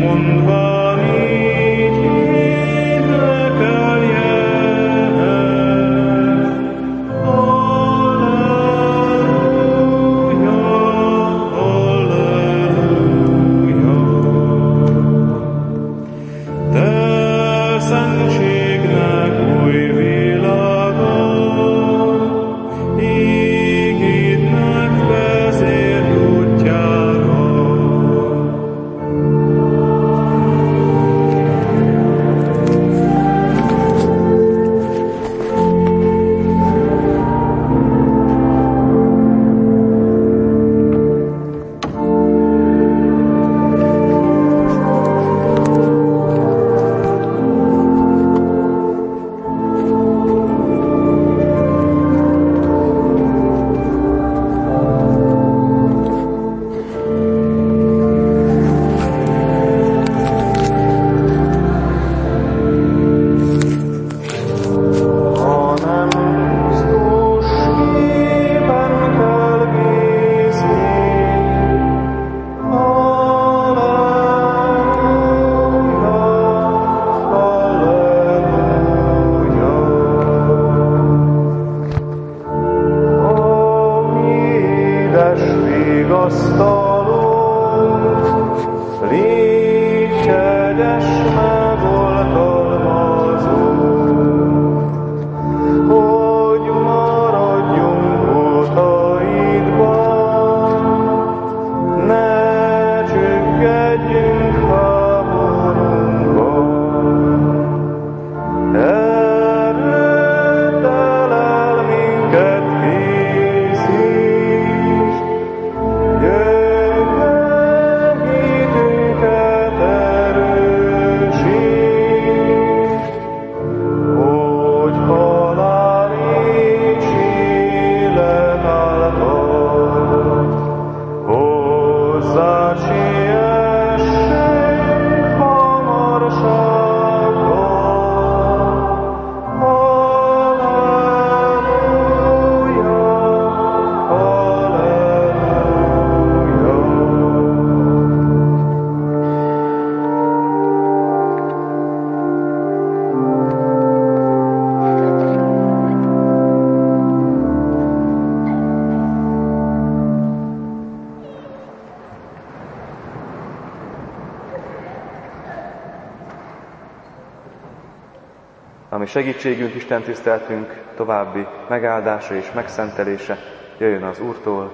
Ami segítségünk, Isten tiszteltünk további megáldása és megszentelése jöjjön az Úrtól,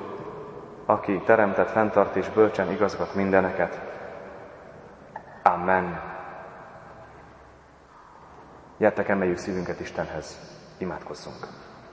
aki teremtett, fenntart és bölcsen igazgat mindeneket. Amen. Gyertek, emeljük szívünket Istenhez, imádkozzunk.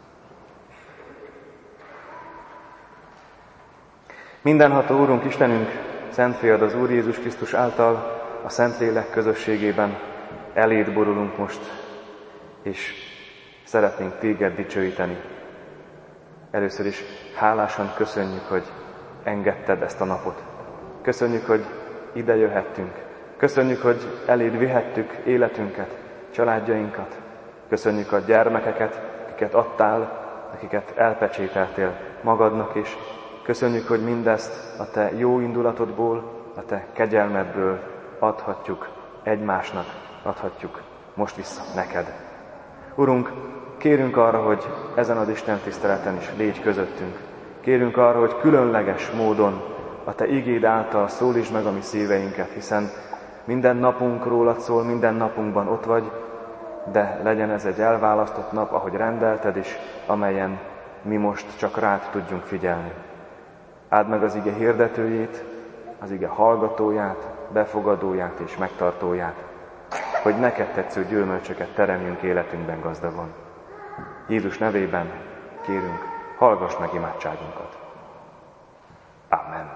Mindenható Úrunk, Istenünk, Szent Fiad az Úr Jézus Krisztus által a Szentlélek közösségében eléd borulunk most, és szeretnénk Téged dicsőíteni. Először is hálásan köszönjük, hogy engedted ezt a napot. Köszönjük, hogy ide jöhettünk. Köszönjük, hogy eléd vihettük életünket, családjainkat. Köszönjük a gyermekeket, akiket adtál, akiket elpecsételtél magadnak is. Köszönjük, hogy mindezt a Te jó indulatodból, a Te kegyelmedből adhatjuk egymásnak, adhatjuk most vissza neked. Urunk, kérünk arra, hogy ezen az Isten tiszteleten is légy közöttünk. Kérünk arra, hogy különleges módon a Te igéd által szólítsd meg a mi szíveinket, hiszen minden napunk rólad szól, minden napunkban ott vagy, de legyen ez egy elválasztott nap, ahogy rendelted is, amelyen mi most csak rád tudjunk figyelni. Áld meg az ige hirdetőjét, az ige hallgatóját, befogadóját és megtartóját, hogy neked tetsző gyümölcsöket teremjünk életünkben gazdagon. Jézus nevében kérünk, hallgass meg imádságunkat. Amen.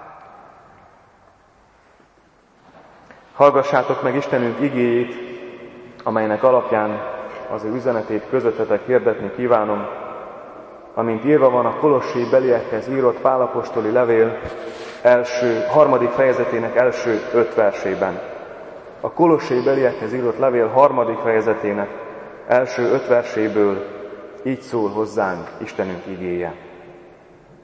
Hallgassátok meg Istenünk igéjét, amelynek alapján az ő üzenetét közöttetek hirdetni kívánom, amint írva van a Kolossé beliekhez írott Pál apostoli levél harmadik fejezetének első 5 versében. A Kolossé beliekhez írott levél harmadik fejezetének első 5 verséből így szól hozzánk Istenünk igéje.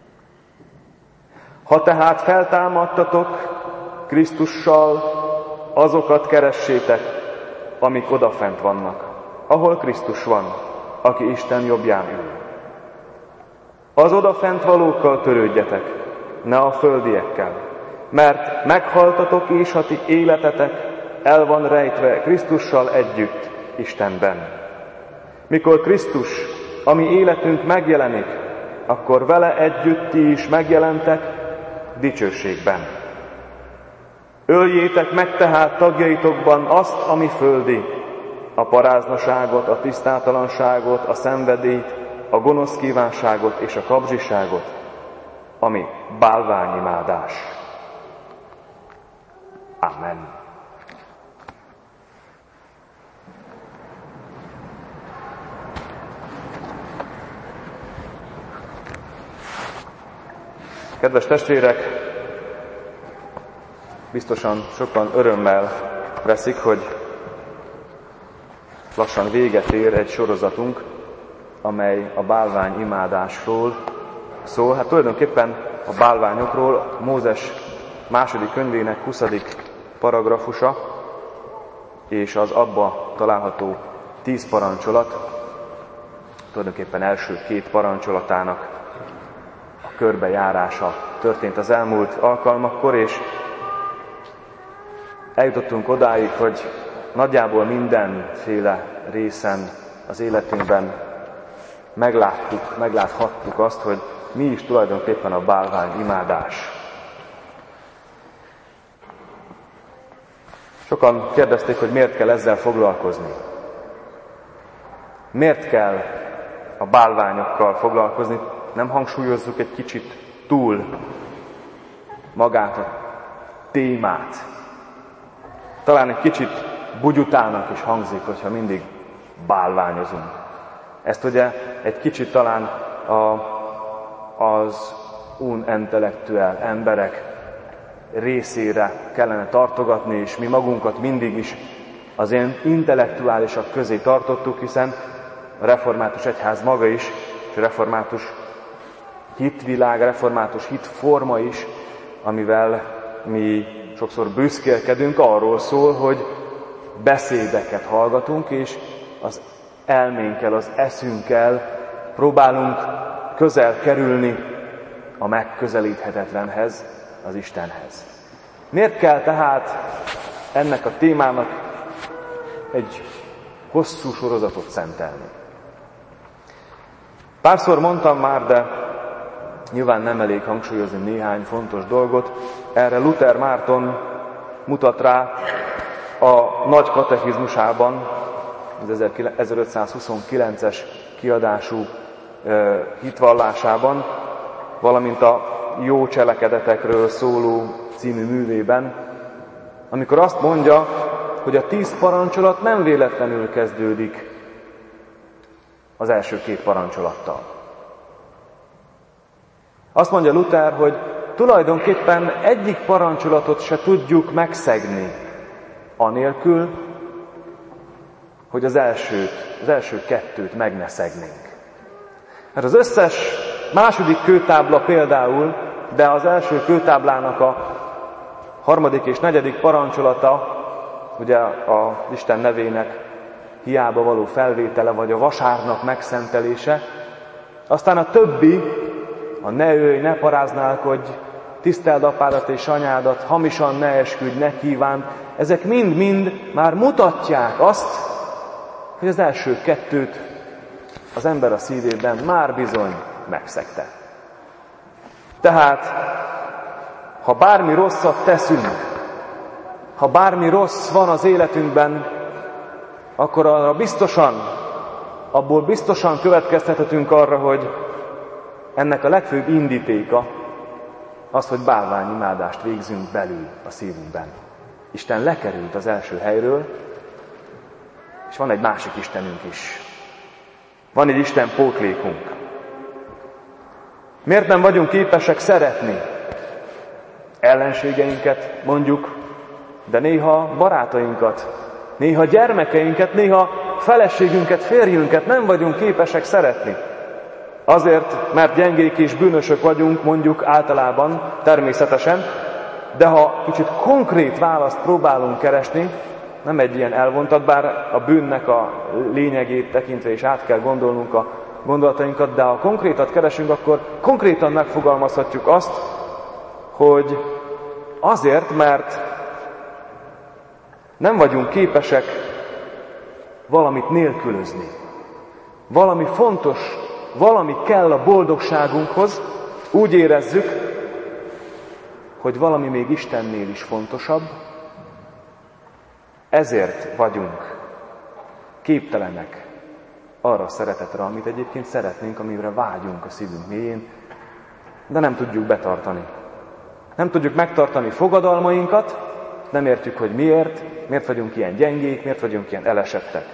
Ha tehát feltámadtatok Krisztussal, azokat keressétek, amik odafent vannak, ahol Krisztus van, aki Isten jobbján ül. Az odafent valókkal törődjetek, ne a földiekkel, mert meghaltatok, és a ti életetek el van rejtve Krisztussal együtt Istenben. Mikor Krisztus, a mi életünk megjelenik, akkor vele együtt ti is megjelentek dicsőségben. Öljétek meg tehát tagjaitokban azt, ami földi, a paráznaságot, a tisztátalanságot, a szenvedélyt, a gonosz kívánságot és a kapzsiságot, ami bálványimádás. Amen. Kedves testvérek, biztosan sokan örömmel veszik, hogy lassan véget ér egy sorozatunk, amely a bálványimádásról szól. Hát tulajdonképpen a bálványokról Mózes második könyvének 20. paragrafusa és az abba található 10 parancsolat, tulajdonképpen első 2 parancsolatának a körbejárása történt az elmúlt alkalmakkor, és eljutottunk odáig, hogy nagyjából mindenféle részen az életünkben megláthattuk azt, hogy mi is tulajdonképpen a bálványimádás. Sokan kérdezték, hogy miért kell ezzel foglalkozni. Miért kell a bálványokkal foglalkozni? Nem hangsúlyozzuk egy kicsit túl magát a témát. Talán egy kicsit bugyutának is hangzik, hogyha mindig bálványozunk. Ezt ugye egy kicsit talán az unintellektuál emberek részére kellene tartogatni, és mi magunkat mindig is az ilyen intellektuálisak közé tartottuk, hiszen a református egyház maga is, és a református hitvilág, református hitforma is, amivel mi sokszor büszkélkedünk, arról szól, hogy beszédeket hallgatunk, és az elménkkel, az eszünkkel próbálunk közel kerülni a megközelíthetetlenhez, az Istenhez. Miért kell tehát ennek a témának egy hosszú sorozatot szentelni? Párszor mondtam már, de nyilván nem elég hangsúlyozni néhány fontos dolgot. Erre Luther Márton mutat rá a nagy katechizmusában, az 1529-es kiadású hitvallásában, valamint a jó cselekedetekről szóló című művében, amikor azt mondja, hogy a 10 parancsolat nem véletlenül kezdődik az első 2 parancsolattal. Azt mondja Luther, hogy tulajdonképpen egyik parancsolatot se tudjuk megszegni, anélkül, hogy az első 2-t meg ne szegnénk. Mert az összes második kőtábla például, de az első kőtáblának a 3. és 4. parancsolata, ugye az Isten nevének hiába való felvétele, vagy a vasárnap megszentelése, aztán a többi, a ne ölj, ne paráználkodj, tiszteld apádat és anyádat, hamisan ne esküdj, ne kívánd, ezek mind-mind már mutatják azt, hogy az első 2-t az ember a szívében már bizony megszegte. Tehát, ha bármi rosszat teszünk, ha bármi rossz van az életünkben, akkor abból biztosan következtethetünk arra, hogy ennek a legfőbb indítéka az, hogy bálványimádást végzünk belül a szívünkben. Isten lekerült az első helyről, és van egy másik Istenünk is. Van egy Isten pótlékunk. Miért nem vagyunk képesek szeretni ellenségeinket, mondjuk, de néha barátainkat, néha gyermekeinket, néha feleségünket, férjünket nem vagyunk képesek szeretni. Azért, mert gyengék és bűnösök vagyunk, mondjuk általában, természetesen, De ha kicsit konkrét választ próbálunk keresni, nem egy ilyen elvontat, bár a bűnnek a lényegét tekintve is át kell gondolnunk a gondolatainkat, de ha konkrétat keresünk, akkor konkrétan megfogalmazhatjuk azt, hogy azért, mert nem vagyunk képesek valamit nélkülözni. Valami fontos, valami kell a boldogságunkhoz, úgy érezzük, hogy valami még Istennél is fontosabb, ezért vagyunk képtelenek arra a szeretetre, amit egyébként szeretnénk, amire vágyunk a szívünk mélyén, de nem tudjuk betartani. Nem tudjuk megtartani fogadalmainkat, nem értjük, hogy miért vagyunk ilyen gyengék, miért vagyunk ilyen elesettek.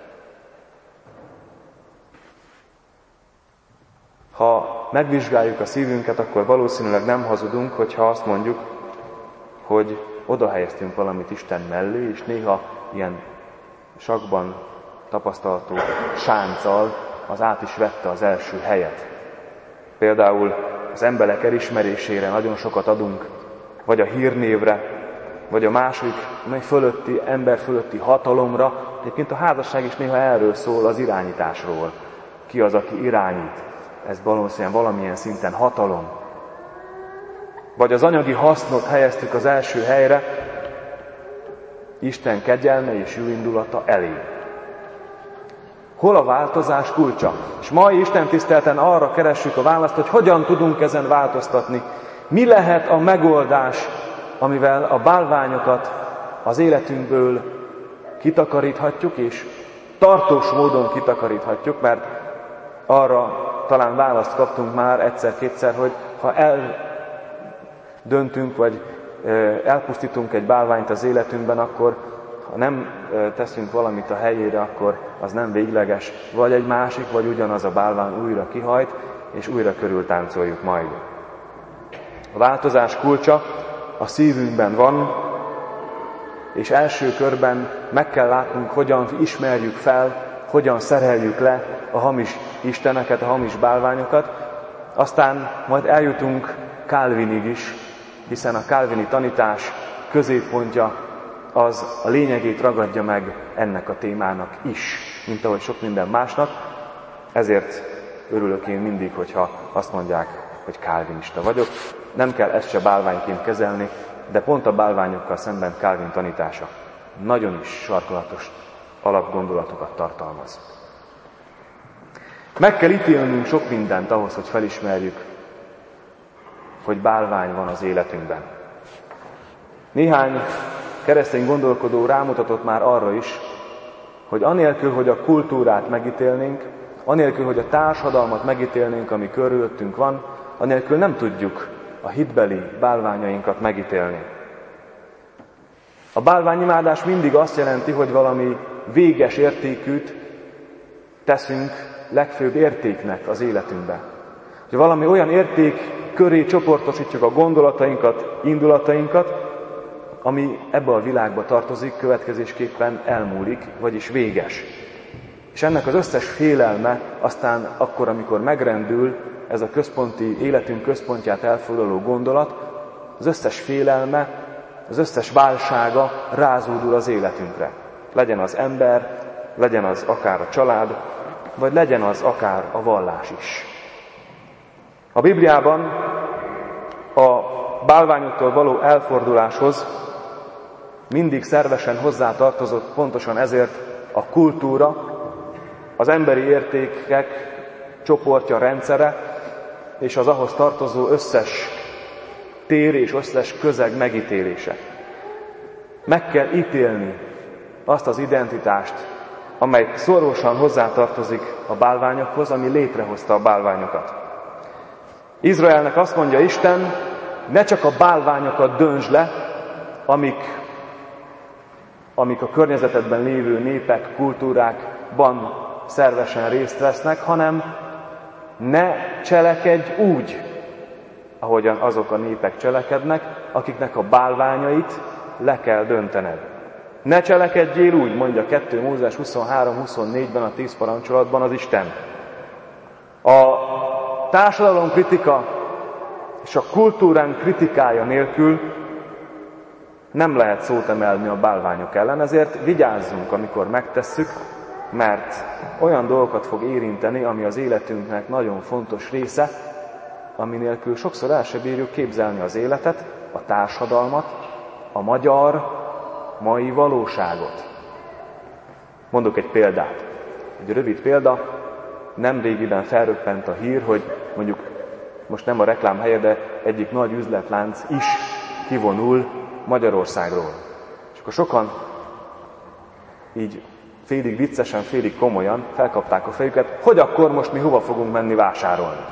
Ha megvizsgáljuk a szívünket, akkor valószínűleg nem hazudunk, hogyha azt mondjuk, hogy oda helyeztünk valamit Isten mellé, és néha ilyen sakkban tapasztalható sánccal az át is vette az első helyet. Például az emberek elismerésére nagyon sokat adunk, vagy a hírnévre, vagy a másik ember fölötti hatalomra. Egyébként a házasság is néha erről szól, az irányításról. Ki az, aki irányít? Ez valószínűleg valamilyen szinten hatalom. Vagy az anyagi hasznot helyeztük az első helyre, Isten kegyelme és jó indulata elé. Hol a változás kulcsa? És mai Isten tiszteleten arra keressük a választ, hogy hogyan tudunk ezen változtatni. Mi lehet a megoldás, amivel a bálványokat az életünkből kitakaríthatjuk, és tartós módon kitakaríthatjuk, mert arra talán választ kaptunk már egyszer-kétszer, hogy ha eldöntünk, vagy elpusztítunk egy bálványt az életünkben, akkor ha nem teszünk valamit a helyére, akkor az nem végleges, vagy egy másik, vagy ugyanaz a bálvány újra kihajt, és újra körül táncoljuk majd. A változás kulcsa a szívünkben van, és első körben meg kell látnunk, hogyan ismerjük fel, hogyan szereljük le a hamis isteneket, a hamis bálványokat, aztán majd eljutunk Calvinig is, hiszen a calvini tanítás középpontja az a lényegét ragadja meg ennek a témának is, mint ahogy sok minden másnak. Ezért örülök én mindig, hogyha azt mondják, hogy calvinista vagyok. Nem kell ezt se bálványként kezelni, de pont a bálványokkal szemben Calvin tanítása nagyon is sarkalatos alapgondolatokat tartalmaz. Meg kell ítélnünk sok mindent ahhoz, hogy felismerjük, hogy bálvány van az életünkben. Néhány keresztény gondolkodó rámutatott már arra is, hogy anélkül, hogy a kultúrát megítélnénk, anélkül, hogy a társadalmat megítélnénk, ami körülöttünk van, anélkül nem tudjuk a hitbeli bálványainkat megítélni. A bálványimádás mindig azt jelenti, hogy valami véges értékűt teszünk legfőbb értéknek az életünkbe. Hogy valami olyan érték köré csoportosítjuk a gondolatainkat, indulatainkat, ami ebbe a világba tartozik, következésképpen elmúlik, vagyis véges. És ennek az összes félelme aztán akkor, amikor megrendül ez a központi, életünk központját elfoglaló gondolat, az összes félelme, az összes válsága rázódul az életünkre. Legyen az ember, legyen az akár a család, vagy legyen az akár a vallás is. A Bibliában a bálványoktól való elforduláshoz mindig szervesen hozzátartozott pontosan ezért a kultúra, az emberi értékek csoportja, rendszere, és az ahhoz tartozó összes tér és összes közeg megítélése. Meg kell ítélni azt az identitást, amely szorosan hozzátartozik a bálványokhoz, ami létrehozta a bálványokat. Izraelnek azt mondja Isten, ne csak a bálványokat döntsd le, amik a környezetedben lévő népek, kultúrákban szervesen részt vesznek, hanem ne cselekedj úgy, ahogyan azok a népek cselekednek, akiknek a bálványait le kell döntened. Ne cselekedjél úgy, mondja 2 Mózes 23-24-ben a 10 parancsolatban az Isten. A társadalom kritika és a kultúrán kritikája nélkül Nem lehet szót emelni a bálványok ellen, ezért vigyázzunk, amikor megtesszük, mert olyan dolgokat fog érinteni, ami az életünknek nagyon fontos része, ami nélkül sokszor el sem bírjuk képzelni az életet, a társadalmat, a magyar mai valóságot. Mondok egy példát. Egy rövid példa, nemrégiben felröppent a hír, hogy mondjuk most nem a reklám helye, de egyik nagy üzletlánc is kivonul Magyarországról. És akkor sokan így félig viccesen, félig komolyan felkapták a fejüket, hogy akkor most mi hova fogunk menni vásárolni.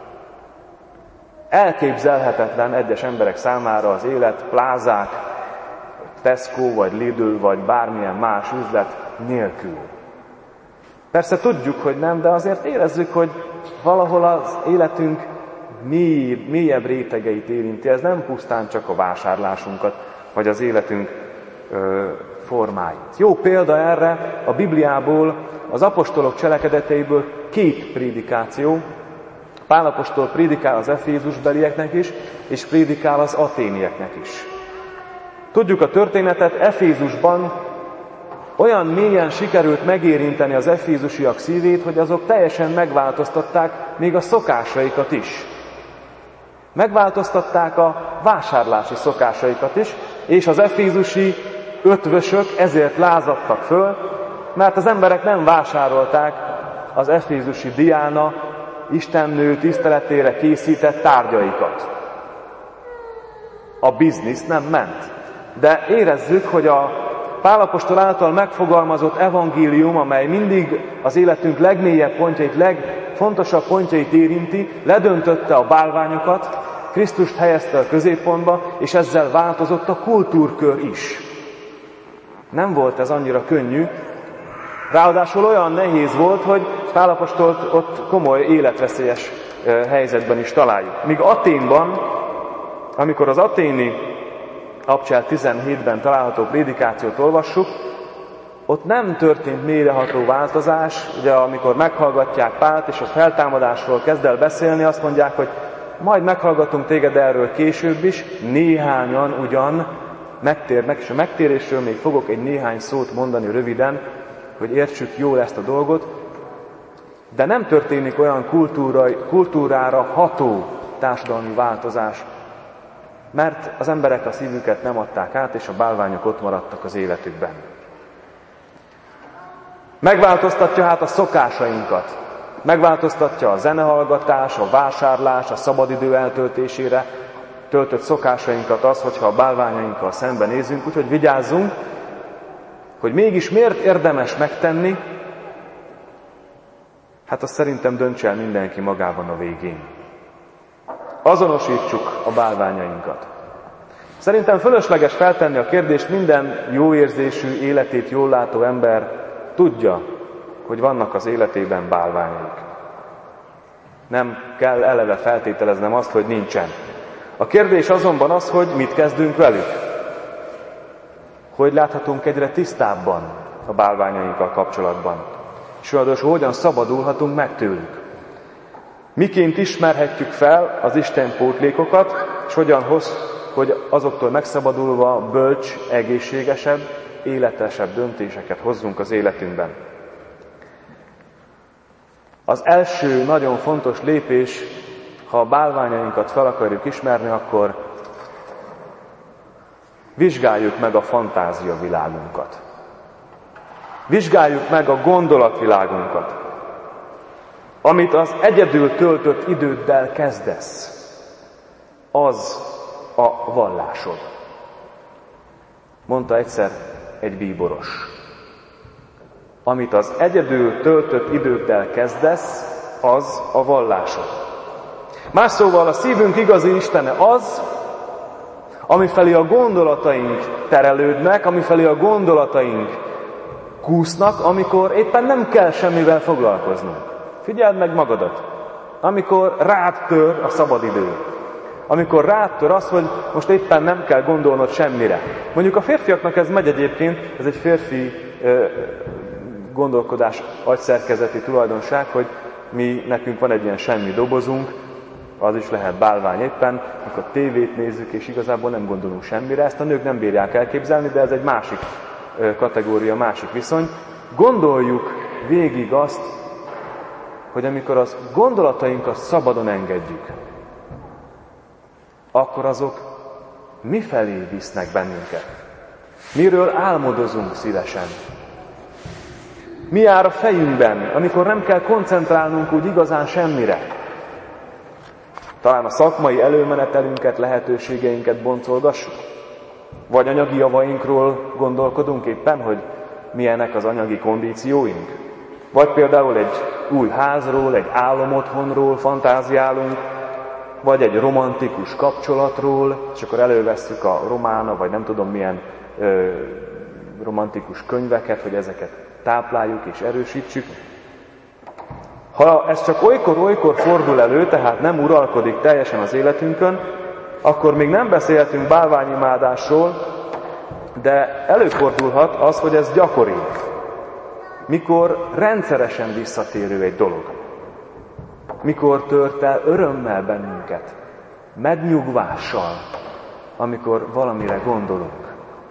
Elképzelhetetlen egyes emberek számára az élet plázák, Tesco, vagy Lidl, vagy bármilyen más üzlet nélkül. Persze tudjuk, hogy nem, de azért érezzük, hogy valahol az életünk mélyebb rétegeit érinti. Ez nem pusztán csak a vásárlásunkat, vagy az életünk formáit. Jó példa erre a Bibliából, az apostolok cselekedeteiből 2 prédikáció. Pál apostol prédikál az efézusbelieknek is, és prédikál az aténieknek is. Tudjuk a történetet, Efézusban olyan mélyen sikerült megérinteni az efézusiak szívét, hogy azok teljesen megváltoztatták még a szokásaikat is. Megváltoztatták a vásárlási szokásaikat is, és az efézusi ötvösök ezért lázadtak föl, mert az emberek nem vásárolták az efézusi Diána istennő tiszteletére készített tárgyaikat. A biznisz nem ment. De érezzük, hogy a Pál apostol által megfogalmazott evangélium, amely mindig az életünk legmélyebb pontjait, legfontosabb pontjait érinti, ledöntötte a bálványokat, Krisztust helyezte a középpontba, és ezzel változott a kultúrkör is. Nem volt ez annyira könnyű, ráadásul olyan nehéz volt, hogy Pál apostolt ott komoly életveszélyes helyzetben is találjuk. Míg Athénban, amikor az athéni Abcsel 17-ben található prédikációt olvassuk, ott nem történt mélyreható változás, ugye amikor meghallgatják Pált, és a feltámadásról kezd el beszélni, azt mondják, hogy majd meghallgatunk téged erről később is, néhányan ugyan megtérnek, és a megtérésről még fogok egy néhány szót mondani röviden, hogy értsük jól ezt a dolgot, de nem történik olyan kultúrára ható társadalmi változás, mert az emberek a szívüket nem adták át, és a bálványok ott maradtak az életükben. Megváltoztatja hát a szokásainkat. Megváltoztatja a zenehallgatás, a vásárlás, a szabadidő eltöltésére töltött szokásainkat az, hogyha a bálványainkkal szembenézünk, úgyhogy vigyázzunk, hogy mégis miért érdemes megtenni, hát azt szerintem döntse el mindenki magában a végén. Azonosítsuk a bálványainkat. Szerintem fölösleges feltenni a kérdést, minden jóérzésű, életét jól látó ember tudja, hogy vannak az életében bálványaik. Nem kell eleve feltételeznem azt, hogy nincsen. A kérdés azonban az, hogy mit kezdünk velük. Hogy láthatunk egyre tisztábban a bálványainkkal kapcsolatban. És ráadásul hogyan szabadulhatunk meg tőlük. Miként ismerhetjük fel az Isten pótlékokat, és hogy azoktól megszabadulva bölcs, egészségesebb, életesebb döntéseket hozzunk az életünkben. Az első nagyon fontos lépés, ha a bálványainkat fel akarjuk ismerni, akkor vizsgáljuk meg a fantáziavilágunkat. Vizsgáljuk meg a gondolatvilágunkat. Amit az egyedül töltött időddel kezdesz, az a vallásod. Mondta egyszer egy bíboros. Amit az egyedül töltött időddel kezdesz, az a vallásod. Más szóval a szívünk igazi istene az, amifelé a gondolataink terelődnek, amifelé a gondolataink kúsznak, amikor éppen nem kell semmivel foglalkoznunk. Figyeld meg magadat, amikor rád tör a szabadidő. Amikor rád tör az, hogy most éppen nem kell gondolnod semmire. Mondjuk a férfiaknak ez megy egyébként, ez egy férfi gondolkodás agyszerkezeti tulajdonság, hogy nekünk van egy ilyen semmi dobozunk, Az is lehet bálvány éppen, amikor tévét nézzük, és igazából nem gondolunk semmire. Ezt a nők nem bírják elképzelni, de ez egy másik kategória, másik viszony. Gondoljuk végig azt, hogy amikor az gondolatainkat szabadon engedjük, akkor azok mifelé visznek bennünket? Miről álmodozunk szívesen? Mi jár a fejünkben, amikor nem kell koncentrálnunk úgy igazán semmire? Talán a szakmai előmenetelünket, lehetőségeinket boncolgassuk? Vagy anyagi javainkról gondolkodunk éppen, hogy milyenek az anyagi kondícióink? Vagy például egy új házról, egy álomotthonról fantáziálunk, vagy egy romantikus kapcsolatról, és akkor elővesszük a romána, vagy nem tudom milyen romantikus könyveket, hogy ezeket tápláljuk és erősítsük. Ha ez csak olykor-olykor fordul elő, tehát nem uralkodik teljesen az életünkön, akkor még nem beszélhetünk bálványimádásról, de előfordulhat az, hogy ez gyakori. Mikor rendszeresen visszatérő egy dolog. Mikor tört el örömmel bennünket, megnyugvással, amikor valamire gondolunk.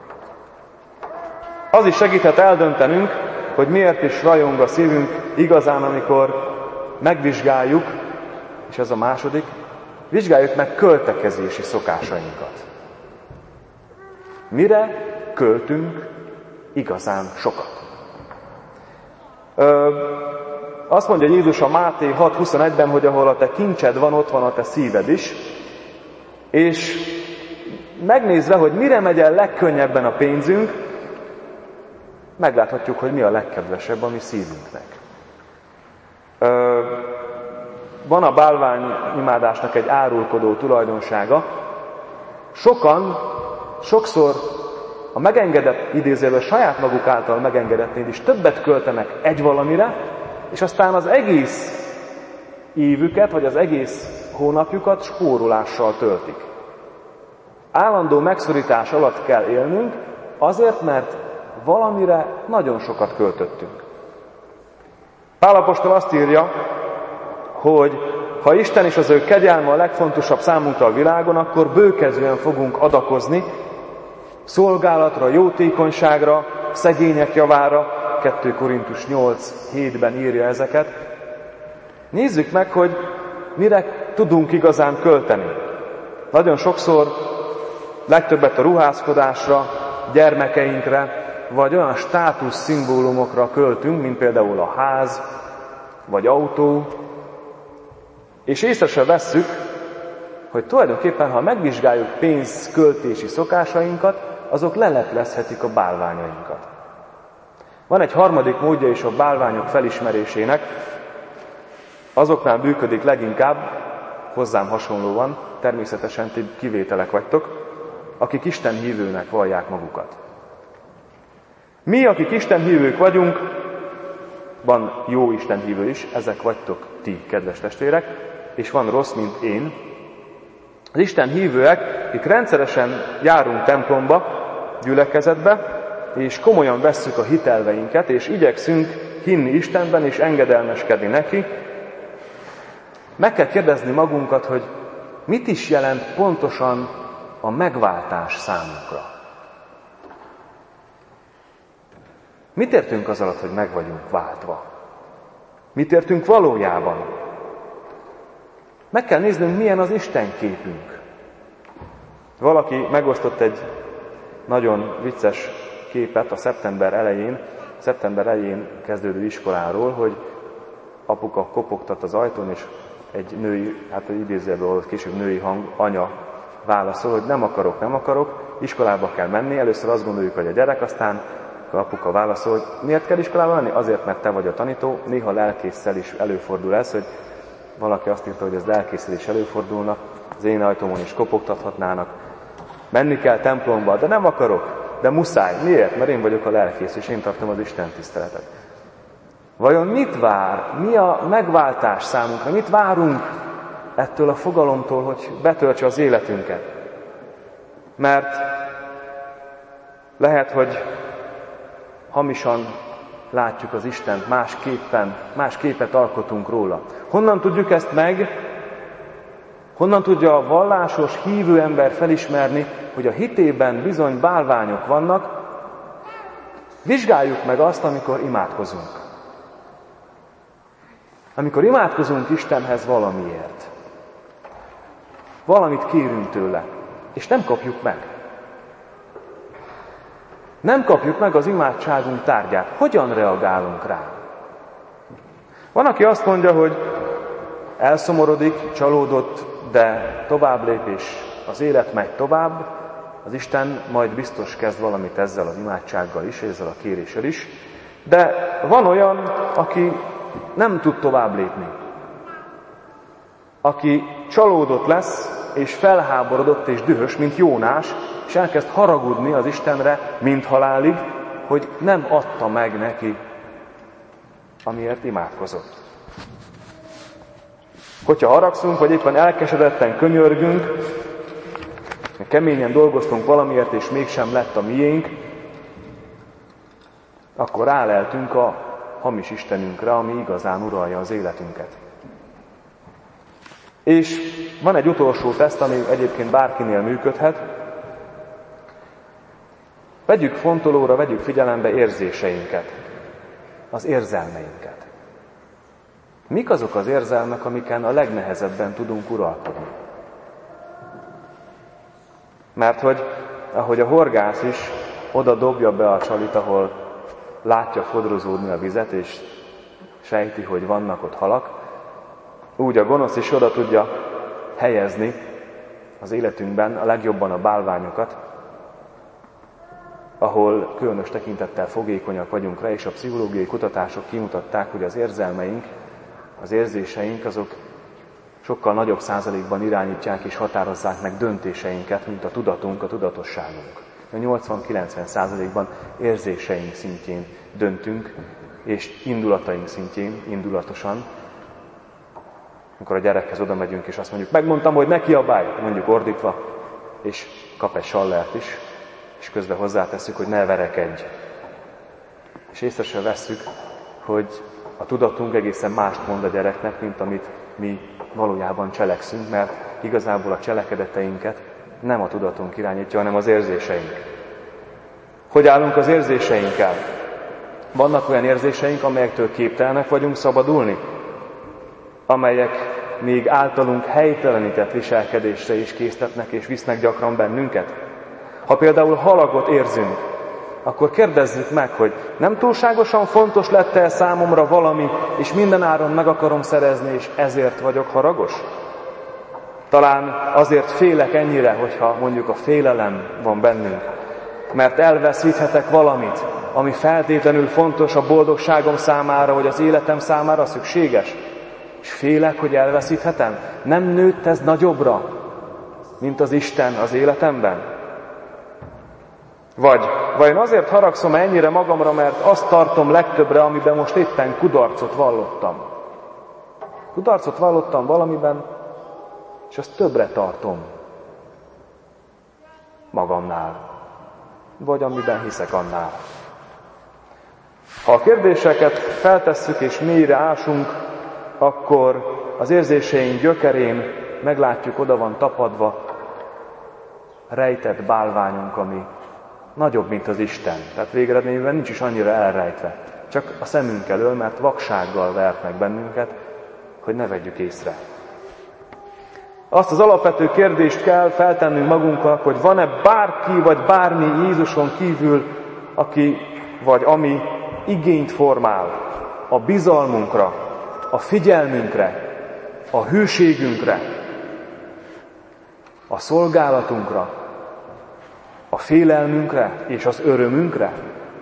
Az is segíthet eldöntenünk, hogy miért is rajong a szívünk igazán, amikor megvizsgáljuk, és ez a második, vizsgáljuk meg költekezési szokásainkat. Mire költünk igazán sokat? Azt mondja Jézus a Máté 6.21-ben, hogy ahol a te kincsed van, ott van a te szíved is, és megnézve, hogy mire megy el legkönnyebben a pénzünk, megláthatjuk, hogy mi a legkedvesebb a mi szívünknek. Van a bálványimádásnak egy árulkodó tulajdonsága. Sokszor a megengedett, idézőjelben saját maguk által megengedettnél is többet költenek egy valamire, és aztán az egész évüket, vagy az egész hónapjukat spórolással töltik. Állandó megszorítás alatt kell élnünk, azért, mert valamire nagyon sokat költöttünk. Pál apostol azt írja, hogy ha Isten és az ő kegyelme a legfontosabb számunkra a világon, akkor bőkezően fogunk adakozni szolgálatra, jótékonyságra, szegények javára. 2 Korintus 8.7-ben írja ezeket. Nézzük meg, hogy mire tudunk igazán költeni. Nagyon sokszor legtöbbet a ruházkodásra, gyermekeinkre, vagy olyan státusz szimbólumokra költünk, mint például a ház, vagy autó, és észre se vesszük, hogy tulajdonképpen, ha megvizsgáljuk pénzköltési szokásainkat, azok leleplezhetik a bálványainkat. Van egy harmadik módja is a bálványok felismerésének, azoknál működik leginkább, hozzám hasonlóan, természetesen ti kivételek vagytok, akik Isten hívőnek vallják magukat. Mi, akik Isten hívők vagyunk, van jó Isten hívő is, ezek vagytok ti, kedves testvérek, és van rossz, mint én. Az Isten hívőek, akik rendszeresen járunk templomba, gyülekezetbe, és komolyan vesszük a hitelveinket, és igyekszünk hinni Istenben, és engedelmeskedni neki, meg kell kérdezni magunkat, hogy mit is jelent pontosan a megváltás számunkra. Mit értünk az alatt, hogy meg vagyunk váltva? Mit értünk valójában? Meg kell néznünk, milyen az Isten képünk. Valaki megosztott egy nagyon vicces képet a szeptember elején kezdődő iskoláról, hogy apuka kopogtat az ajtón, és egy női, hát idézőjelben később női hang, anya válaszol, hogy nem akarok, iskolába kell menni, először azt gondoljuk, hogy a gyerek, aztán a apuka válaszol, hogy miért kell iskolába menni? Azért, mert te vagy a tanító, néha lelkésszel is előfordul ez, hogy valaki azt írta, hogy ez lelkésszel is előfordulna, az én ajtómon is kopogtathatnának. Menni kell templomba, de nem akarok, de muszáj. Miért? Mert én vagyok a lelkész, és én tartom az Isten tiszteletet. Vajon mit vár? Mi a megváltás számunkra? Mit várunk ettől a fogalomtól, hogy betöltse az életünket? Mert lehet, hogy hamisan látjuk az Istent, más képet alkotunk róla. Honnan tudjuk ezt meg? Honnan tudja a vallásos, hívő ember felismerni, hogy a hitében bizony bálványok vannak? Vizsgáljuk meg azt, amikor imádkozunk. Amikor imádkozunk Istenhez valamiért. Valamit kérünk tőle, és nem kapjuk meg. Nem kapjuk meg az imádságunk tárgyát. Hogyan reagálunk rá? Van, aki azt mondja, hogy elszomorodik, csalódott, de tovább lép, és az élet megy tovább, az Isten majd biztos kezd valamit ezzel az imádsággal is, ezzel a kéréssel is, de van olyan, aki nem tud tovább lépni. Aki csalódott lesz, és felháborodott és dühös, mint Jónás, és elkezd haragudni az Istenre, mint halálig, hogy nem adta meg neki, amiért imádkozott. Hogyha haragszunk, vagy éppen elkesedetten könyörgünk, keményen dolgoztunk valamiért, és mégsem lett a miénk, akkor ráleltünk a hamis istenünkre, ami igazán uralja az életünket. És van egy utolsó teszt, ami egyébként bárkinél működhet. Vegyük fontolóra, vegyük figyelembe érzéseinket, az érzelmeinket. Mik azok az érzelmek, amiken a legnehezebben tudunk uralkodni? Mert hogy, ahogy a horgász is oda dobja be a csalit, ahol látja fodrozódni a vizet, és sejti, hogy vannak ott halak, úgy a gonosz is oda tudja helyezni az életünkben a legjobban a bálványokat, ahol különös tekintettel fogékonyak vagyunk rá, és a pszichológiai kutatások kimutatták, hogy az érzelmeink, az érzéseink, azok sokkal nagyobb százalékban irányítják és határozzák meg döntéseinket, mint a tudatunk, a tudatosságunk. A 80-90%-ban érzéseink szintjén döntünk, és indulataink szintjén, indulatosan. Amikor a gyerekhez oda megyünk, és azt mondjuk, megmondtam, hogy ne kiabálj, mondjuk ordítva, és kap egy sallert is, és közben hozzátesszük, hogy ne verekedj. És észre se vesszük, hogy a tudatunk egészen mást mond a gyereknek, mint amit mi valójában cselekszünk, mert igazából a cselekedeteinket nem a tudatunk irányítja, hanem az érzéseink. Hogy állunk az érzéseinkkel? Vannak olyan érzéseink, amelyektől képtelenek vagyunk szabadulni, amelyek még általunk helytelenített viselkedésre is késztetnek és visznek gyakran bennünket. Ha például halagot érzünk, akkor kérdezzük meg, hogy nem túlságosan fontos lett-e számomra valami, és mindenáron meg akarom szerezni, és ezért vagyok haragos? Talán azért félek ennyire, hogyha mondjuk a félelem van bennünk, mert elveszíthetek valamit, ami feltétlenül fontos a boldogságom számára, vagy az életem számára szükséges, és félek, hogy elveszíthetem. Nem nőtt ez nagyobbra, mint az Isten az életemben? Vagy vajon azért haragszom ennyire magamra, mert azt tartom legtöbbre, amiben most éppen kudarcot vallottam. Kudarcot vallottam valamiben, és azt többre tartom magamnál, vagy amiben hiszek annál. Ha a kérdéseket feltesszük és mélyre ásunk, akkor az érzéseink gyökerén meglátjuk, oda van tapadva rejtett bálványunk, ami nagyobb, mint az Isten. Tehát végeredményben nincs is annyira elrejtve. Csak a szemünk elől, mert vaksággal vert meg bennünket, hogy ne vegyük észre. Azt az alapvető kérdést kell feltennünk magunknak, hogy van-e bárki vagy bármi Jézuson kívül, aki vagy ami igényt formál a bizalmunkra, a figyelmünkre, a hűségünkre, a szolgálatunkra, a félelmünkre és az örömünkre?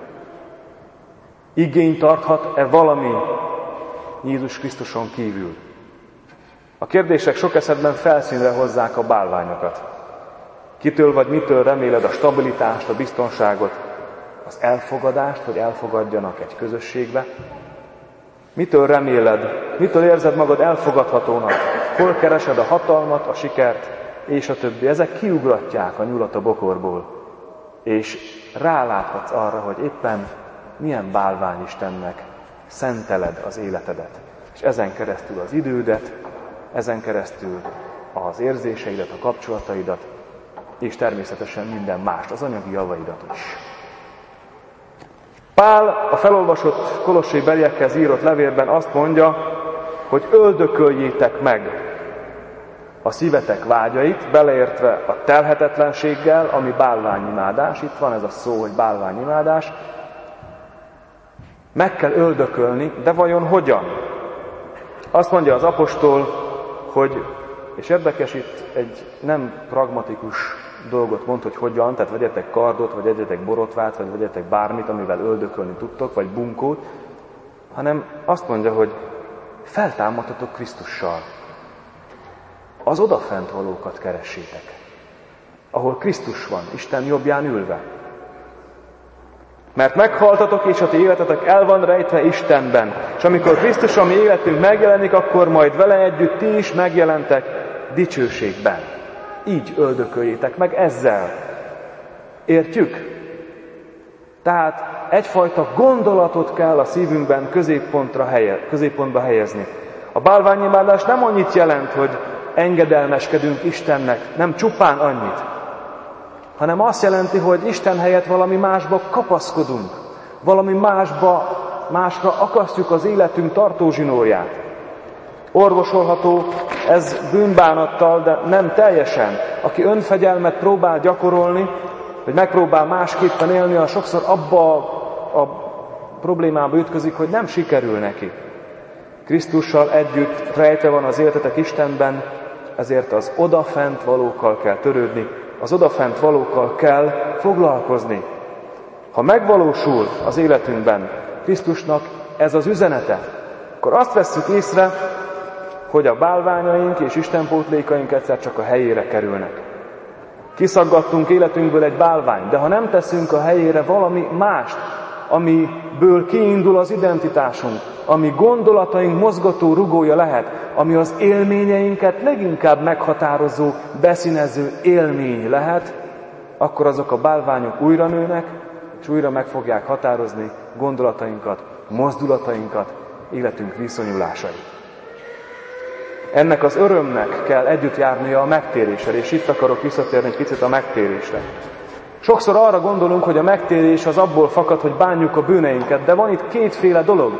Igényt tarthat-e valami Jézus Krisztuson kívül? A kérdések sok esetben felszínre hozzák a bálványokat. Kitől vagy mitől reméled a stabilitást, a biztonságot, az elfogadást, hogy elfogadjanak egy közösségbe? Mitől reméled, mitől érzed magad elfogadhatónak? Hol keresed a hatalmat, a sikert, és a többi? Ezek kiugratják a nyulat a bokorból, és ráláthatsz arra, hogy éppen milyen bálványistennek szenteled az életedet, és ezen keresztül az idődet, ezen keresztül az érzéseidet, a kapcsolataidat, és természetesen minden mást, az anyagi javaidat is. Pál a felolvasott kolossai beliekhez írott levélben azt mondja, hogy öldököljétek meg a szívetek vágyait, beleértve a telhetetlenséggel, ami bálványimádás. Itt van ez a szó, hogy bálványimádás. Meg kell öldökölni, de vajon hogyan? Azt mondja az apostol, hogy, és érdekes, itt egy nem pragmatikus dolgot mond, hogy hogyan, tehát vegyetek kardot, vagy egyetek borotvát, vagy vegyetek bármit, amivel öldökölni tudtok, vagy bunkót, hanem azt mondja, hogy feltámadtatok Krisztussal. Az odafent valókat keressétek, ahol Krisztus van, Isten jobbján ülve. Mert meghaltatok, és a ti életetek el van rejtve Istenben. És amikor Krisztus a mi életünk megjelenik, akkor majd vele együtt ti is megjelentek dicsőségben. Így öldököljétek meg ezzel. Értjük? Tehát egyfajta gondolatot kell a szívünkben középpontba helyezni. A bálványimádás nem annyit jelent, hogy engedelmeskedünk Istennek, nem csupán annyit, hanem azt jelenti, hogy Isten helyett valami másba kapaszkodunk, valami másra akasztjuk az életünk tartózsinórját. Orvosolható ez bűnbánattal, de nem teljesen. Aki önfegyelmet próbál gyakorolni, vagy megpróbál másképpen élni, az sokszor abba a problémába ütközik, hogy nem sikerül neki. Krisztussal együtt rejtve van az életetek Istenben, ezért az odafent valókkal kell törődni, az odafent valókkal kell foglalkozni. Ha megvalósul az életünkben Krisztusnak ez az üzenete, akkor azt vesszük észre, hogy a bálványaink és istenpótlékaink egyszer csak a helyére kerülnek. Kiszaggattunk életünkből egy bálványt, de ha nem teszünk a helyére valami mást, amiből kiindul az identitásunk, ami gondolataink mozgató rugója lehet, ami az élményeinket leginkább meghatározó, beszínező élmény lehet, akkor azok a bálványok újra nőnek, és újra meg fogják határozni gondolatainkat, mozdulatainkat, életünk viszonyulásait. Ennek az örömnek kell együtt járnia a megtéréssel, és itt akarok visszatérni egy picit a megtérésre. Sokszor arra gondolunk, hogy a megtérés az abból fakad, hogy bánjuk a bűneinket, de van itt kétféle dolog.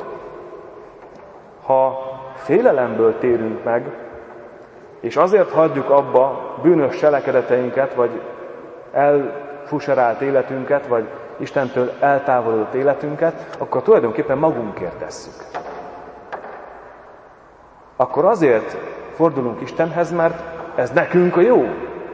Ha félelemből térünk meg, és azért hagyjuk abba bűnös cselekedeteinket, vagy elfuserált életünket, vagy Istentől eltávolodott életünket, akkor tulajdonképpen magunkért tesszük. Akkor azért fordulunk Istenhez, mert ez nekünk a jó.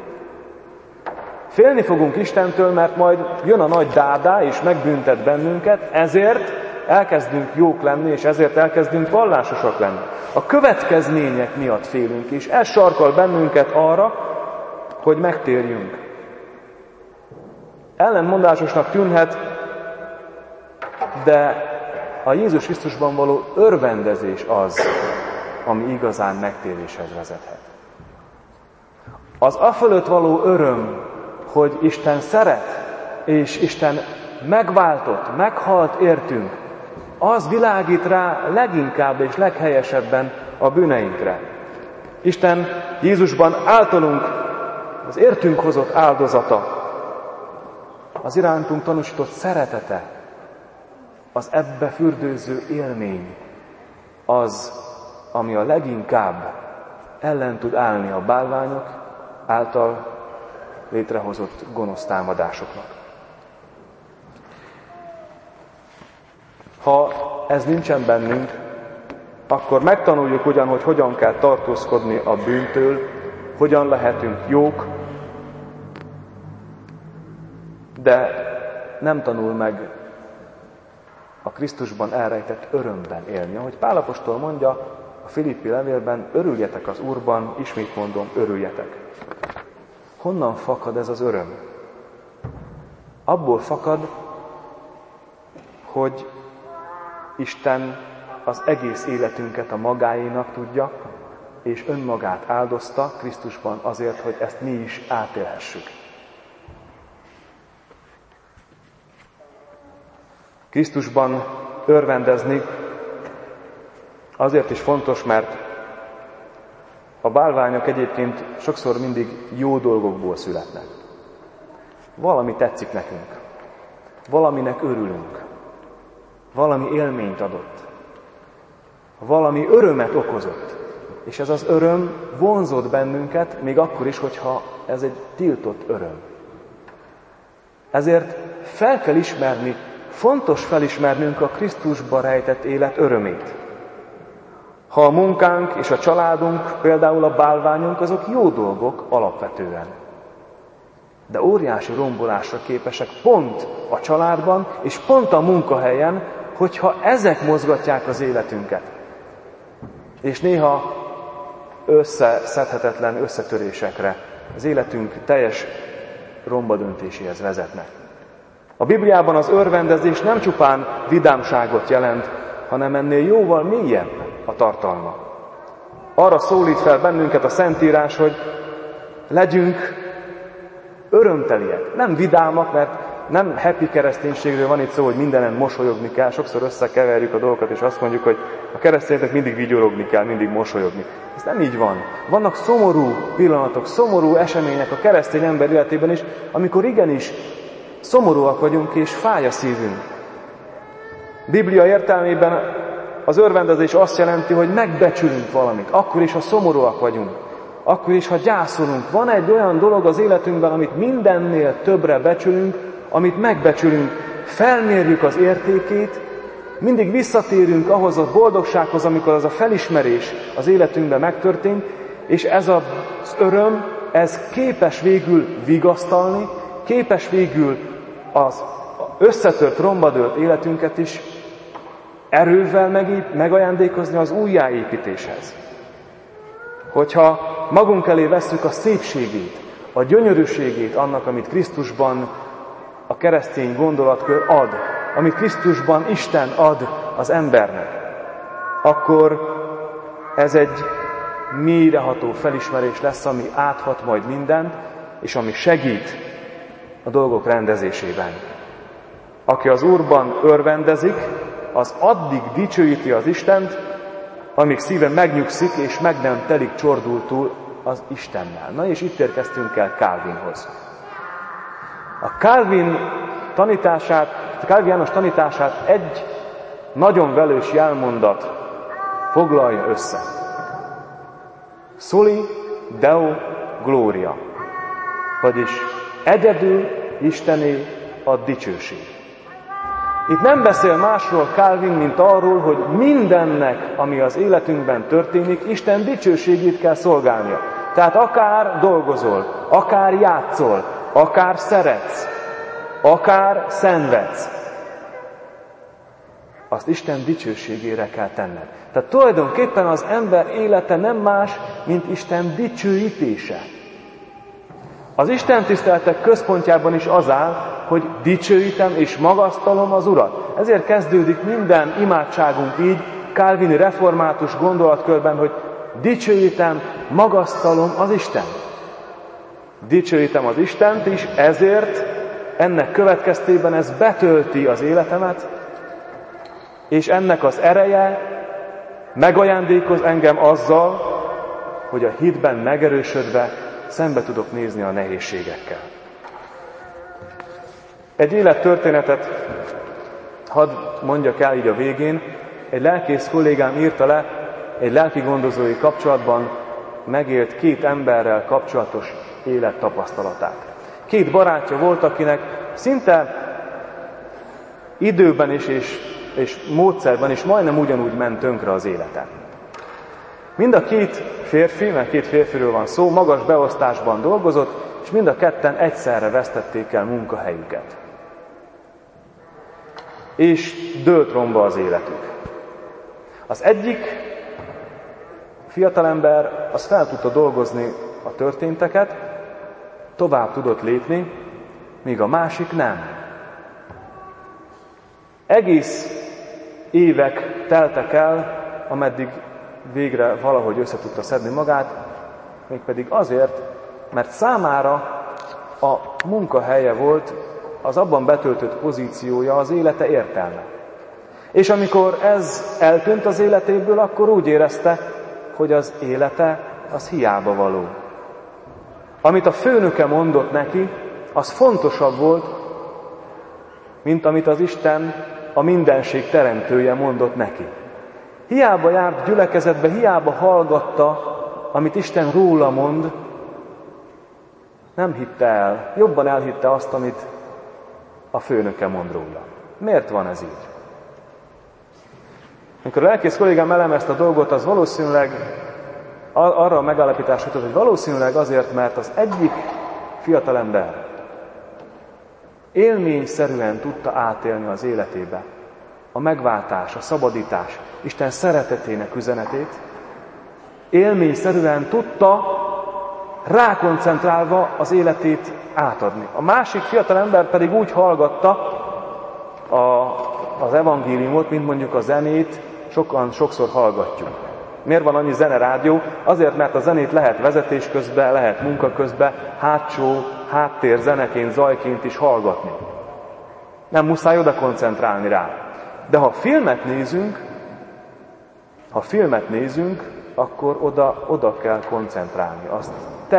Félni fogunk Istentől, mert majd jön a nagy dádá, és megbüntet bennünket, ezért elkezdünk jók lenni, és ezért elkezdünk vallásosak lenni. A következmények miatt félünk, és ez sarkal bennünket arra, hogy megtérjünk. Ellentmondásosnak tűnhet, de a Jézus Krisztusban való örvendezés az, ami igazán megtéréshez vezethet. Az afölött való öröm, hogy Isten szeret, és Isten megváltott, meghalt értünk, az világít rá leginkább és leghelyesebben a bűneinkre. Isten Jézusban általunk az értünk hozott áldozata, az irántunk tanúsított szeretete, az ebbe fürdőző élmény, az, ami a leginkább ellen tud állni a bálványok által létrehozott gonosz támadásoknak. Ha ez nincsen bennünk, akkor megtanuljuk ugyan, hogy hogyan kell tartózkodni a bűntől, hogyan lehetünk jók, de nem tanul meg a Krisztusban elrejtett örömben élni. Ahogy Pál apostol mondja a Filippi levélben, örüljetek az Úrban, ismét mondom, örüljetek. Honnan fakad ez az öröm? Abból fakad, hogy Isten az egész életünket a magáénak tudja, és önmagát áldozta Krisztusban azért, hogy ezt mi is átélhessük. Krisztusban örvendezni azért is fontos, mert A bálványok egyébként sokszor mindig jó dolgokból születnek. Valami tetszik nekünk, valaminek örülünk, valami élményt adott, valami örömet okozott, és ez az öröm vonzott bennünket, még akkor is, hogyha ez egy tiltott öröm. Ezért fel kell ismerni, fontos felismernünk a Krisztusba rejtett élet örömét. Ha a munkánk és a családunk, például a bálványunk, azok jó dolgok alapvetően. De óriási rombolásra képesek pont a családban és pont a munkahelyen, hogyha ezek mozgatják az életünket. És néha összeszedhetetlen összetörésekre, az életünk teljes rombadöntéséhez vezetnek. A Bibliában az örvendezés nem csupán vidámságot jelent, hanem ennél jóval mélyebb a tartalma. Arra szólít fel bennünket a Szentírás, hogy legyünk örömteliek, nem vidámak, mert nem happy kereszténységről van itt szó, hogy mindenen mosolyogni kell, sokszor összekeverjük a dolgokat, és azt mondjuk, hogy a keresztényeknek mindig vigyorogni kell, mindig mosolyogni. Ez nem így van. Vannak szomorú pillanatok, szomorú események a keresztény ember életében is, amikor igenis szomorúak vagyunk, és fáj a szívünk. Biblia értelmében az örvendezés azt jelenti, hogy megbecsülünk valamit, akkor is, ha szomorúak vagyunk, akkor is, ha gyászolunk. Van egy olyan dolog az életünkben, amit mindennél többre becsülünk, amit megbecsülünk, felmérjük az értékét, mindig visszatérünk ahhoz a boldogsághoz, amikor az a felismerés az életünkben megtörtént, és ez az öröm, ez képes végül vigasztalni, képes végül az összetört, rombadőlt életünket is erővel megajándékozni az újjáépítéshez. Hogyha magunk elé vesszük a szépségét, a gyönyörűségét annak, amit Krisztusban a keresztény gondolatkör ad, amit Krisztusban Isten ad az embernek, akkor ez egy mélyreható felismerés lesz, ami áthat majd mindent, és ami segít a dolgok rendezésében. Aki az Úrban örvendezik, az addig dicsőíti az Istent, amíg szíve megnyugszik, és meg nem telik csordultul az Istennel. Na és itt érkeztünk el Calvinhoz. A Calvin János tanítását egy nagyon velős jelmondat foglalja össze. Soli Deo Gloria, vagyis egyedül Istené a dicsőség. Itt nem beszél másról Calvin, mint arról, hogy mindennek, ami az életünkben történik, Isten dicsőségét kell szolgálnia. Tehát akár dolgozol, akár játszol, akár szeretsz, akár szenvedsz, azt Isten dicsőségére kell tenned. Tehát tulajdonképpen az ember élete nem más, mint Isten dicsőítése. Az Isten tiszteletek központjában is az áll, hogy dicsőítem és magasztalom az Urat. Ezért kezdődik minden imádságunk így, calvini református gondolatkörben, hogy dicsőítem, magasztalom az Istent. Dicsőítem az Istent is, ezért ennek következtében ez betölti az életemet, és ennek az ereje megajándékoz engem azzal, hogy a hitben megerősödve szembe tudok nézni a nehézségekkel. Egy élettörténetet hadd mondjak el így a végén. Egy lelkész kollégám írta le egy lelki gondozói kapcsolatban megélt 2 emberrel kapcsolatos élettapasztalatát. 2 barátja volt, akinek szinte időben is és módszerben is majdnem ugyanúgy ment tönkre az élete. Mind a 2 férfi, mert 2 férfiről van szó, magas beosztásban dolgozott, és mind a ketten egyszerre vesztették el munkahelyüket. És dőlt romba az életük. Az egyik fiatalember az fel tudta dolgozni a történteket, tovább tudott lépni, míg a másik nem. Egész évek teltek el, ameddig végre valahogy össze tudta szedni magát, mégpedig azért, mert számára a munkahelye volt, az abban betöltött pozíciója, az élete értelme. És amikor ez eltűnt az életéből, akkor úgy érezte, hogy az élete az hiába való. Amit a főnöke mondott neki, az fontosabb volt, mint amit az Isten, a mindenség teremtője mondott neki. Hiába járt gyülekezetbe, hiába hallgatta, amit Isten róla mond, nem hitte el, jobban elhitte azt, amit a főnöke mond róla. Miért van ez így? Amikor a lelkész kollégám elemezte a dolgot, az valószínűleg arra a megállapításra jutott, hogy valószínűleg azért, mert az egyik fiatalember élményszerűen tudta átélni az életébe a megváltás, a szabadítás, Isten szeretetének üzenetét, élményszerűen tudta rákoncentrálva az életét átadni. A másik fiatalember pedig úgy hallgatta az evangéliumot, mint mondjuk a zenét, sokszor hallgatjuk. Miért van annyi zenerádió? Azért, mert a zenét lehet vezetés közben, lehet munka közben, hátsó, háttér zeneként, zajként is hallgatni. Nem muszáj oda koncentrálni rá. De ha filmet nézünk, akkor oda kell koncentrálni. Azt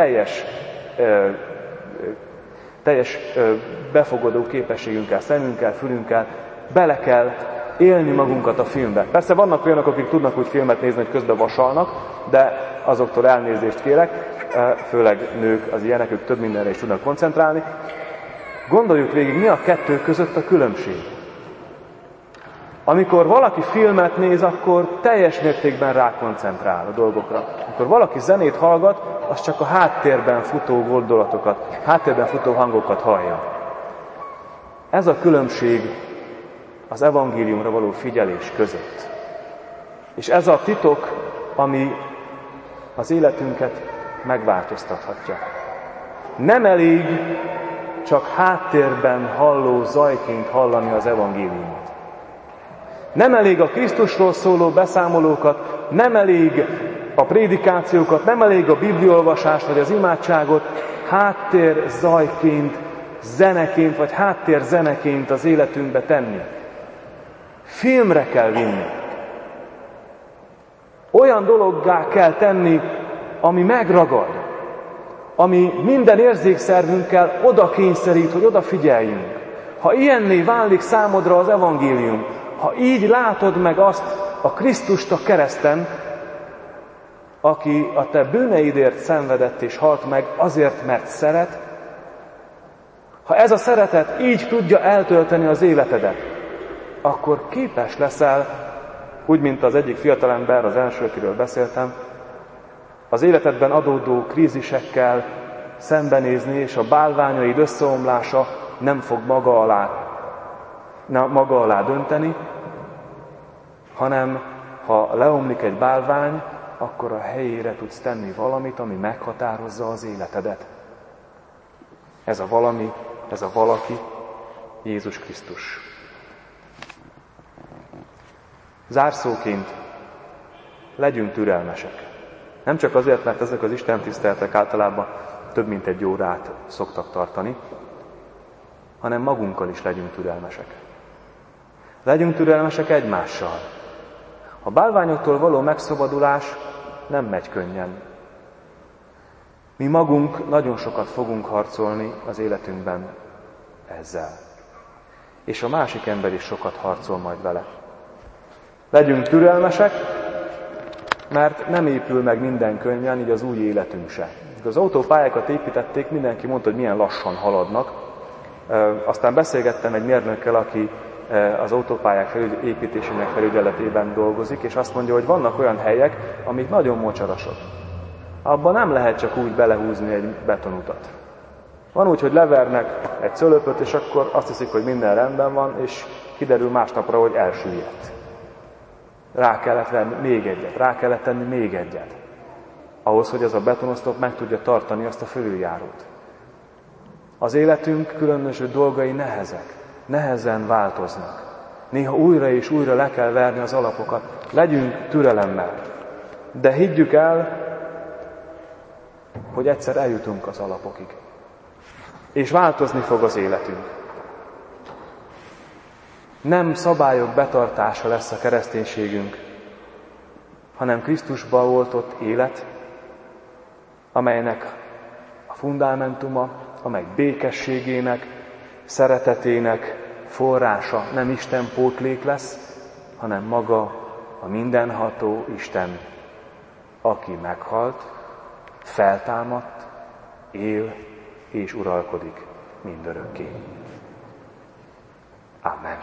teljes befogadó képességünkkel, szemünkkel, fülünkkel bele kell élni magunkat a filmbe. Persze vannak olyanok, akik tudnak úgy filmet nézni, hogy közben vasalnak, de azoktól elnézést kérek, főleg nők az ilyenek, ők több mindenre is tudnak koncentrálni. Gondoljuk végig, mi a kettő között a különbség. Amikor valaki filmet néz, akkor teljes mértékben rákoncentrál a dolgokra. Amikor valaki zenét hallgat, az csak a háttérben futó gondolatokat, háttérben futó hangokat hallja. Ez a különbség az evangéliumra való figyelés között. És ez a titok, ami az életünket megváltoztathatja. Nem elég csak háttérben halló zajként hallani az evangéliumot. Nem elég a Krisztusról szóló beszámolókat, nem elég a prédikációkat, nem elég a bibliaolvasást vagy az imádságot háttérzajként, zeneként vagy háttérzeneként az életünkbe tenni. Filmre kell vinni. Olyan dologgá kell tenni, ami megragad, ami minden érzékszervünkkel oda kényszerít, hogy odafigyeljünk. Ha ilyenné válik számodra az evangélium, ha így látod meg azt a Krisztust a kereszten, aki a te bűneidért szenvedett és halt meg azért, mert szeret, ha ez a szeretet így tudja eltölteni az életedet, akkor képes leszel, úgy, mint az egyik fiatalember, az első, akiről beszéltem, az életedben adódó krízisekkel szembenézni, és a bálványaid összeomlása nem fog maga alá dönteni, hanem ha leomlik egy bálvány, akkor a helyére tudsz tenni valamit, ami meghatározza az életedet. Ez a valami, ez a valaki Jézus Krisztus. Zárszóként legyünk türelmesek. Nem csak azért, mert ezek az istentiszteletek általában több mint egy órát szoktak tartani, hanem magunkkal is legyünk türelmesek. Legyünk türelmesek egymással. A bálványoktól való megszabadulás nem megy könnyen. Mi magunk nagyon sokat fogunk harcolni az életünkben ezzel. És a másik ember is sokat harcol majd vele. Legyünk türelmesek, mert nem épül meg minden könnyen, így az új életünk se. Az autópályákat építették, mindenki mondta, hogy milyen lassan haladnak. Aztán beszélgettem egy mérnökkel, aki az autópályák építésének felügyeletében dolgozik, és azt mondja, hogy vannak olyan helyek, amik nagyon mocsarasok. Abban nem lehet csak úgy belehúzni egy betonutat. Van úgy, hogy levernek egy cölöpöt, és akkor azt hiszik, hogy minden rendben van, és kiderül másnapra, hogy elsüllyedt. Rá kellett venni még egyet, rá kellett tenni még egyet. Ahhoz, hogy ez a betonoszlop meg tudja tartani azt a fölüljárót. Az életünk különböző dolgai nehezen változnak. Néha újra és újra le kell verni az alapokat. Legyünk türelemmel. De higgyük el, hogy egyszer eljutunk az alapokig. És változni fog az életünk. Nem szabályok betartása lesz a kereszténységünk, hanem Krisztusba oltott élet, amelynek a fundamentuma, amely békességének, szeretetének forrása nem Isten pótlék lesz, hanem maga a mindenható Isten, aki meghalt, feltámadt, él és uralkodik mindörökké. Amen.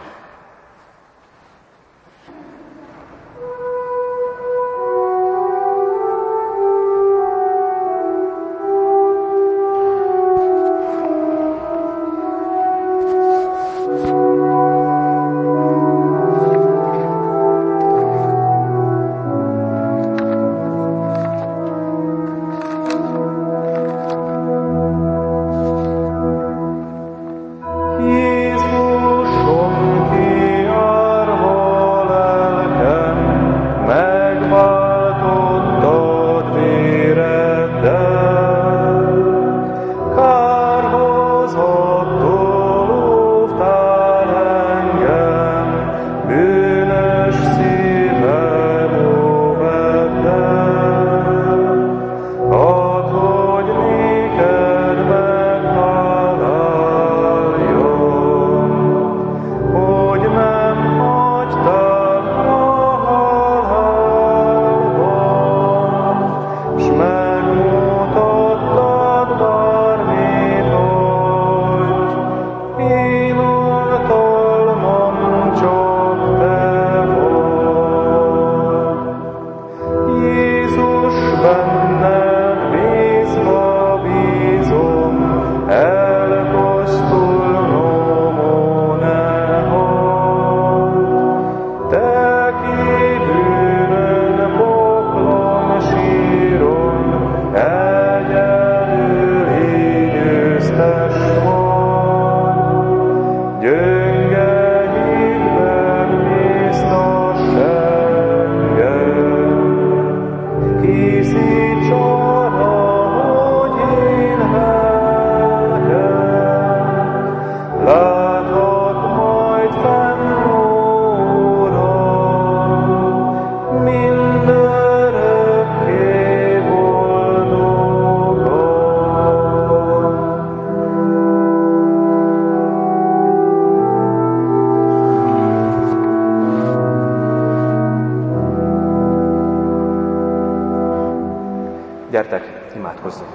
Gyertek, imádkozzunk!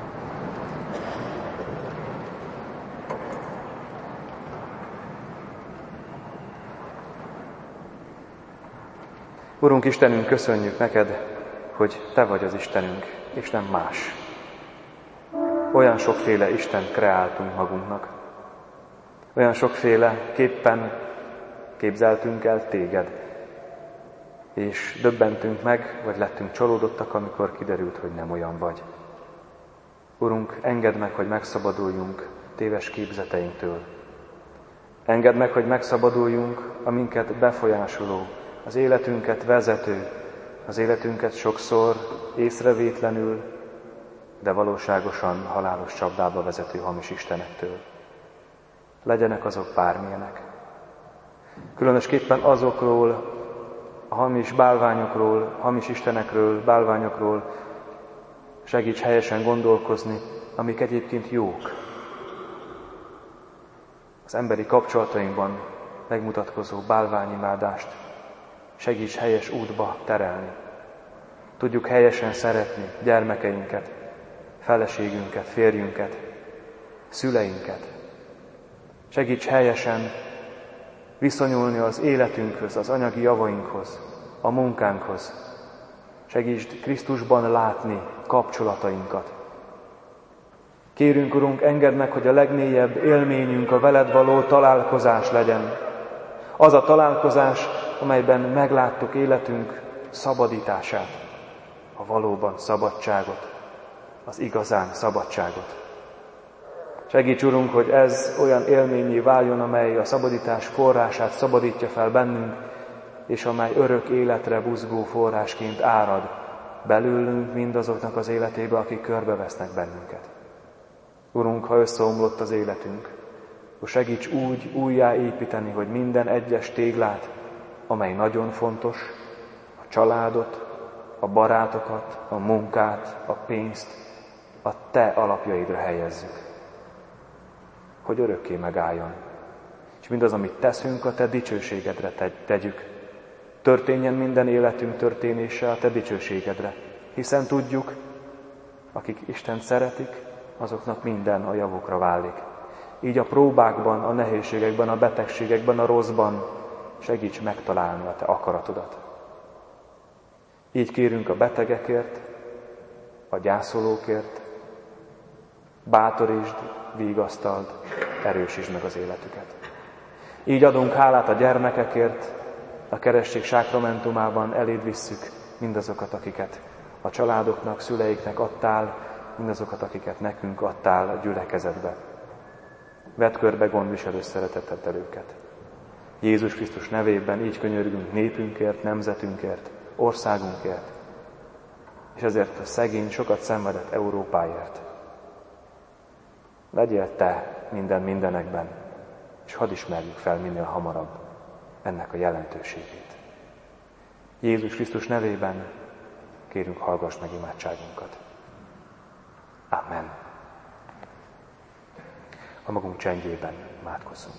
Urunk Istenünk, köszönjük neked, hogy Te vagy az Istenünk, és nem más. Olyan sokféle Istent kreáltunk magunknak. Olyan sokféle képpen képzeltünk el Téged. És döbbentünk meg, vagy lettünk csalódottak, amikor kiderült, hogy nem olyan vagy. Urunk, engedd meg, hogy megszabaduljunk téves képzeteinktől. Engedd meg, hogy megszabaduljunk a minket befolyásoló, az életünket vezető, az életünket sokszor észrevétlenül, de valóságosan halálos csapdába vezető hamis istenektől. Legyenek azok bármilyenek. Különösképpen azokról, a hamis bálványokról, hamis istenekről, bálványokról segíts helyesen gondolkozni, amik egyébként jók. Az emberi kapcsolatainkban megmutatkozó bálványimádást segíts helyes útba terelni. Tudjuk helyesen szeretni gyermekeinket, feleségünket, férjünket, szüleinket. Segíts helyesen viszonyulni az életünkhöz, az anyagi javainkhoz, a munkánkhoz. Segítsd Krisztusban látni kapcsolatainkat. Kérünk, Urunk, engedd meg, hogy a legmélyebb élményünk a veled való találkozás legyen. Az a találkozás, amelyben megláttuk életünk szabadítását, a valóban szabadságot, az igazán szabadságot. Segíts, Urunk, hogy ez olyan élményé váljon, amely a szabadítás forrását szabadítja fel bennünk, és amely örök életre buzgó forrásként árad belőlünk mindazoknak az életébe, akik körbevesznek bennünket. Urunk, ha összeomlott az életünk, akkor segíts úgy újjáépíteni, hogy minden egyes téglát, amely nagyon fontos, a családot, a barátokat, a munkát, a pénzt, a Te alapjaidra helyezzük, hogy örökké megálljon. És mindaz, amit teszünk, a Te dicsőségedre tegyük. Történjen minden életünk történése a Te dicsőségedre, hiszen tudjuk, akik Istent szeretik, azoknak minden a javukra válik. Így a próbákban, a nehézségekben, a betegségekben, a rosszban segíts megtalálni a Te akaratodat. Így kérünk a betegekért, a gyászolókért, bátorítsd, vigasztald, erősítsd meg az életüket. Így adunk hálát a gyermekekért, a keresztség sákramentumában eléd visszük mindazokat, akiket a családoknak, szüleiknek adtál, mindazokat, akiket nekünk adtál a gyülekezetbe. Vedd körbe gondviselő szereteteddel őket. Jézus Krisztus nevében így könyörgünk népünkért, nemzetünkért, országunkért, és ezért a szegény, sokat szenvedett Európáért. Legyél Te minden mindenekben, és hadd ismerjük fel minél hamarabb ennek a jelentőségét. Jézus Krisztus nevében kérünk, hallgass meg imádságunkat. Amen. A magunk csendjében imádkozzunk.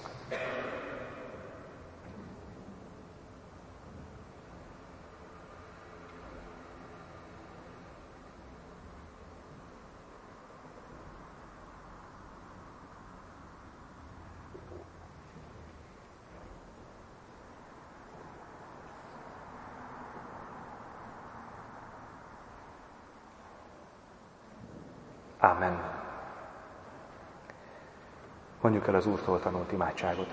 Amen. Mondjuk el az Úrtól tanult imádságot.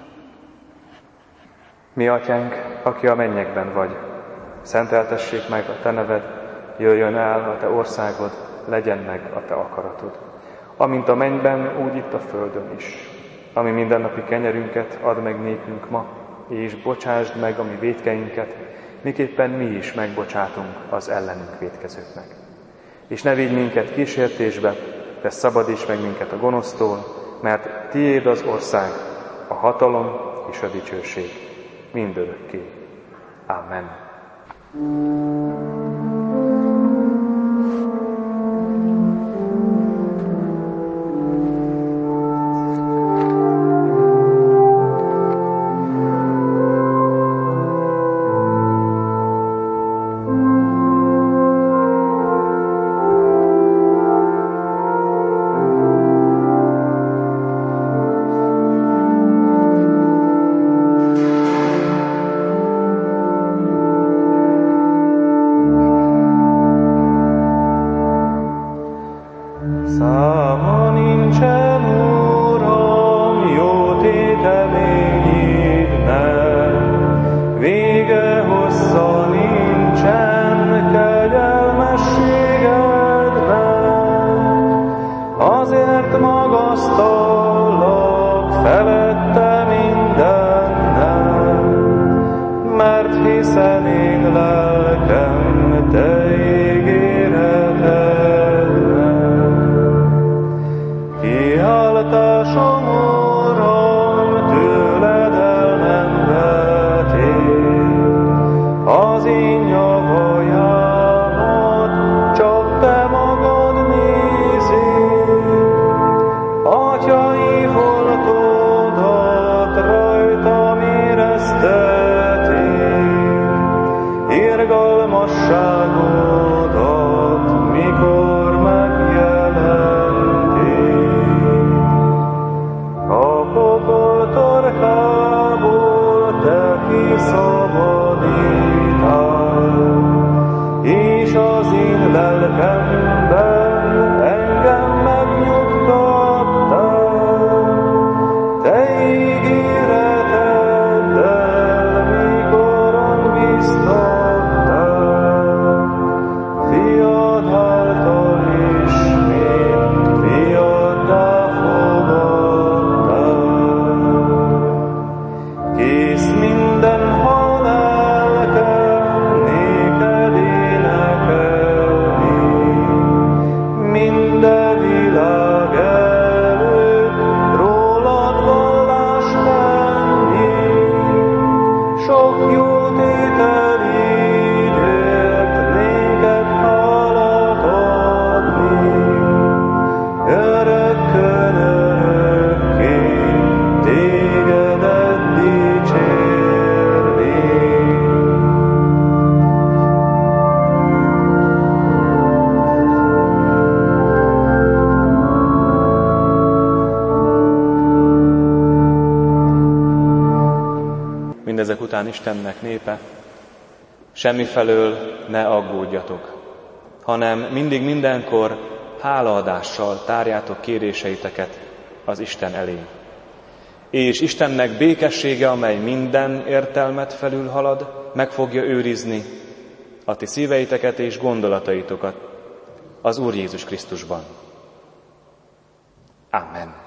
Mi Atyánk, aki a mennyekben vagy, szenteltessék meg a Te neved, jöjjön el a Te országod, legyen meg a Te akaratod. Amint a mennyben, úgy itt a földön is. Ami mindennapi kenyerünket add meg nékünk ma, és bocsásd meg a mi vétkeinket, miképpen mi is megbocsátunk az ellenünk vétkezőknek. És ne vigy minket kísértésbe, de szabadíts meg minket a gonosztól, mert Tiéd az ország, a hatalom és a dicsőség mindörökké. Amen. után Istennek népe, semmifelől ne aggódjatok, hanem mindig mindenkor hálaadással tárjátok kéréseiteket az Isten elé. És Istennek békessége, amely minden értelmet felülhalad, meg fogja őrizni a ti szíveiteket és gondolataitokat az Úr Jézus Krisztusban. Amen.